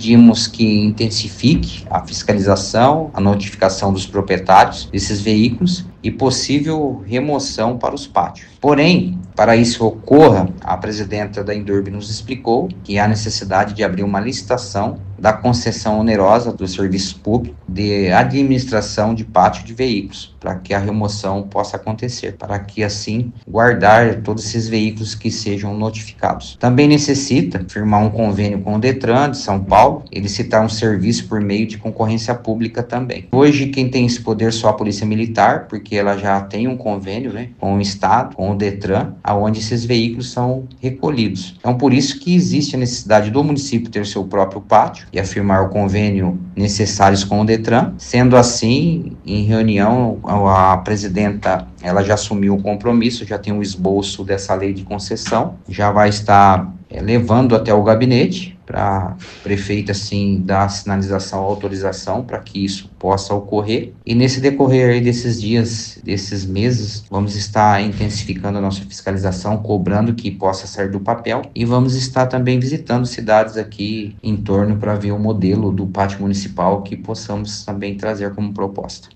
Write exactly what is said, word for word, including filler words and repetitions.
pedimos que intensifique a fiscalização, a notificação dos proprietários desses veículos e possível remoção para os pátios. Porém, para isso ocorra, a presidenta da Indurb nos explicou que há necessidade de abrir uma licitação da concessão onerosa do serviço público de administração de pátio de veículos, para que a remoção possa acontecer, para que assim guardar todos esses veículos que sejam notificados. Também necessita firmar um convênio com o Detran de São Paulo e licitar um serviço por meio de concorrência pública também. Hoje quem tem esse poder só a Polícia Militar, porque ela já tem um convênio, né, com o Estado, com o Detran, aonde esses veículos são recolhidos. Então por isso que existe a necessidade do município ter seu próprio pátio e afirmar o convênio necessários com o Detran. Sendo assim, em reunião, a presidenta ela já assumiu o compromisso, já tem um esboço dessa lei de concessão, já vai estar é, levando até o gabinete para o prefeito assim dar a sinalização, a autorização para que isso possa ocorrer. E nesse decorrer aí desses dias, desses meses, vamos estar intensificando a nossa fiscalização, cobrando que possa sair do papel, e vamos estar também visitando cidades aqui em torno para ver o modelo do pátio municipal que possamos também trazer como proposta.